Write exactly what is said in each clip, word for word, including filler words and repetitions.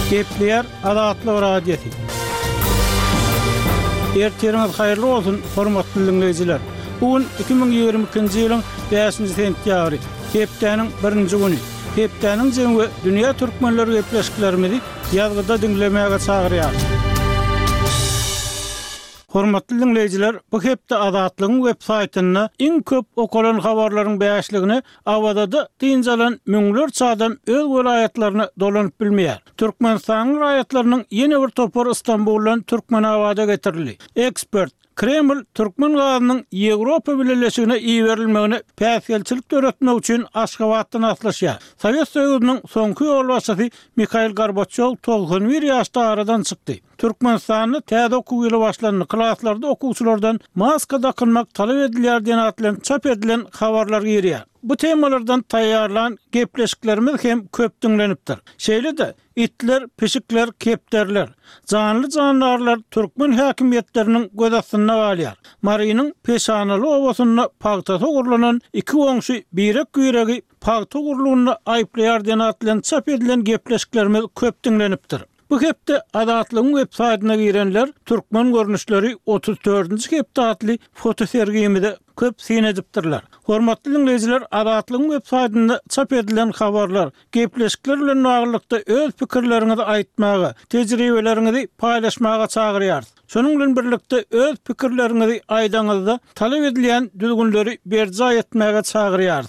Gepler adatly radiyeti. Erteriniz hayırlı olsun hormatly dinleyijiler. Bugün iki bin ýygrimi ikinji ýylyň beşinji sentýabry, hepdeniň birinji güni. Hepdeniň jeňi dünýä türkmenleri gepleşiklerimizi ýazgyda dinlemäge çagyrýar. Hormatly dinleyijiler, bu hepde Adatlygyň web saýtyna iň köp okulan habarlaryň beýişligini awada diňjalan müňlerçe adam öz welaýatlaryny dolanyp bilmeýär. Türkmenistanyň raýatlarynyň ýene bir topar Istanbuldan Türkmen awada getirildi. Ekspert Kreml Türkmen gazynyň Ýewropa birleşigine iýerilmegine päsgelçilik öğretmek üçin Aşgabatdan atlaşýar. Sowet Soýuzynyň soňky ýol başçysy Mikhail Gorbaçov doksan bir ýaşda aradan çykdy. Türkmenistanyny täze okuw ýyly başlandy. Klaslarda okuwçylardan maska takynmak talap edilýär diýen atlan çap edilen habarlar ýerýär. Bu temalardan taýýarlan gepleşiklerimiz hem köp dinlenipdir. Şeýle-de itler, pişikler, kepderler, canly jandarlar Türkmen häkimiýetleriniň göz astyna alýar. Marynyň peşanaly owasyna pagtata gurulanan iki oňşy birek güýregi pagta gurulugyna aýplaýar diýen atlan çap edilen gepleşiklerimiz köp dinlenipdir. Bu hepde Adatlygyň web saýtyna girenler türkmen görnüşleri otuz dördünji hepde adly foto sergimide köp sinedipdirler. Hormatly dinleyijiler, Adatlygyň web saýtynda çap edilen habarlar, gepleşikler bilen baglykda öz pikirleriňizi aýtmagy, tejribeleriňizi paýlaşmaga çagyrýar. Şonuň bilen birlikde öz pikirleriňizi aýdaňyzda talap edilen düzgünleri berja etmäge çagyrýar.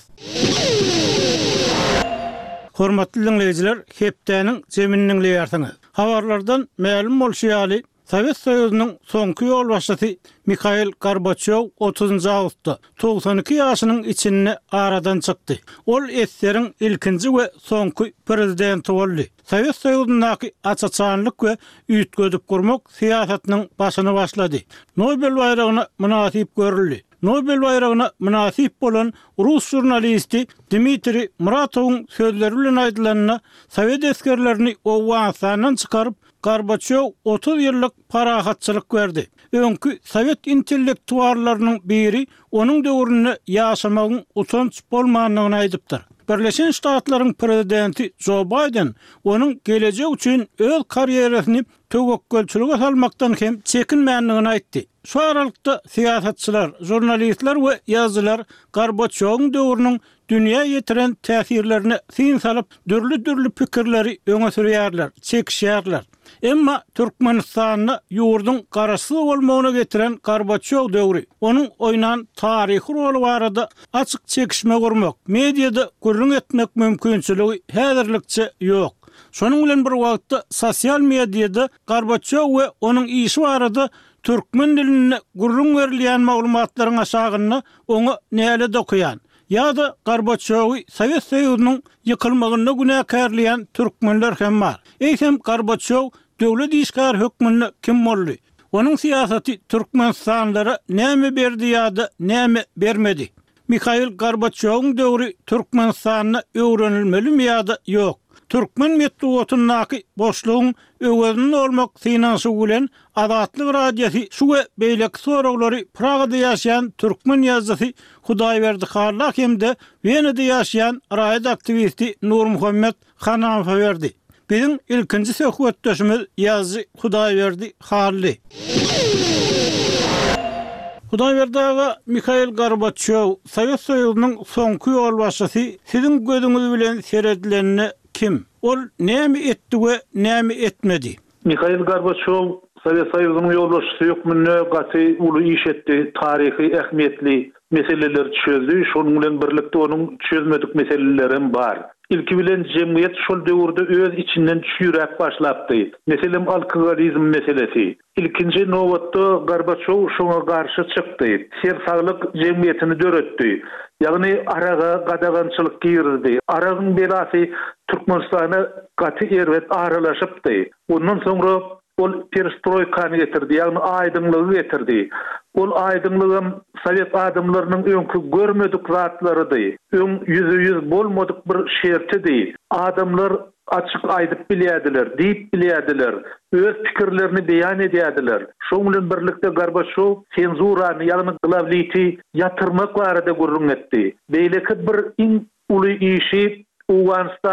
Hormatly dinleyijiler, hepdeniň jeminiň ýartyny. Habarlardan ma'lum bolýaly, Sowet Soýuzynyň soňky ýol başçysy Mikhail Gorbaçov otuzunji awgustda doksan iki ýaşynyň içinde aradan çykdy. Ol SSR'niň ilkinji we soňky prezidenti boldy. Sowet Soýuzynyň açaçanlyk we üýtgödüp gurmak siýasatynyň başyny başlady. Nobel bayragyna münasip görüldi. Nobel bayragyna münasip bolan Rus jurnalisti Dmitri Muratowyň sözleri bilen aýdylanyna Sowet eskerlerini Owganistanyň çykaryp Gorbaçov otuz ýyllyk parahatçylyk berdi. Öňkü Sowet intellektuallarynyň biri onuň döwrüne ýaşamagyň utanç bolmanyny aýdypdyr. Birleşen Ştatlaryň prezidenti Joe Biden onuň gelecek üçin öz karýerasini töwekkelçilige salmakdan hem çekinmänligini aýtdy. Şu aralykda siýasatçylar, jurnalistler we ýazgylar Gorbaçowyň döwrüniň dünýä ýetiren täsirlerini sin salyp dürli-dürli pikirleri öňe sürýärler, çekişýärler. Emma Türkmenistanyny ýurduň garasy bolmagyna getiren Gorbaçow döwri, onuň oýnan taryhy roli barada açyk çekişme gurmak, mediada gurrun etmek mümkinçiligi häzirlikçe ýok. Şonuň bilen bir wagtda sosial mediada Gorbaçow we onuň işi barada türkmen diline gurrun berilýän maglumatlaryň aşagyna oňa näle dokuyan. Ýa-da Gorbaçowy Sowet Soýuzynyň ýykylmagyna günäkärleýän türkmenler hem bar. Eýsem Gorbaçow döwlet işgär hökmüne kim boldy? Onuň siýasaty Türkmenistanlara näme berdi ýa-da näme bermedi? Mikhail Gorbaçowyň döwri Türkmenistanyna öwrenilmelimi ýa-da ýok? Türkmen medeniýetiniň boşlugyň öwrenilen olmak finansy bilen Adatlyk radiosi şu we beýleki soraglary Pragada ýaşaýan türkmen ýazgysy Hudaýberdi Harlak hemde Wenada ýaşaýan raýat aktivisti Nur Muhammed Hanafa berdi. Bizim ilkinji söhbetdeşimiz ýazgy Hudaýberdi Harly. Hudaýberdi Mikhail Gorbaçov, Sowet Soýuzynyň soňky ýol başçysy, siziň gözüňiz bilen seredilenini kim? Ol näme etdi we näme etmedi? Mikhail Gorbaçov Sowet Soýuzynyň ýolbaşçysy hökmüne gaty uly iş etdi, taryhy ähmiýetli meseleler çözdü. Şonuň bilen birlikde onuň çözmedik meselelerim bar. İlki bilen jemgyýet şol döwürde öz içinden çüýräp başlapdy. Meselem alkoholizm meselesi. İlkinji nowatda Gorbaçov şoňa garşy çykdy. Ser saglyk jemgyýetini döretdi. Ýagny araga gadagançylyk girdi. Aragyň belasy Türkmenistana gaty erwet aralaşypdy. Ondan soňra ol perestroykany getirdi, ýagny aýdymlygy getirdi. Ol aýdymlygym Sowet adamlarynyň öňkü görmedik zatlarydy. Öň ýüze ýüz bolmadyk bir şertidi. Adamlar açyk aýdyp bilýärdiler, diýip bilýärdiler, öz pikirlerini beýan edýärdiler. Şoň bilen birlikde Gorbaçov senzurany, ýagny glavlity ýatyrmak barada gurrun etdi. Beýleki bir iň uly işi Owganistan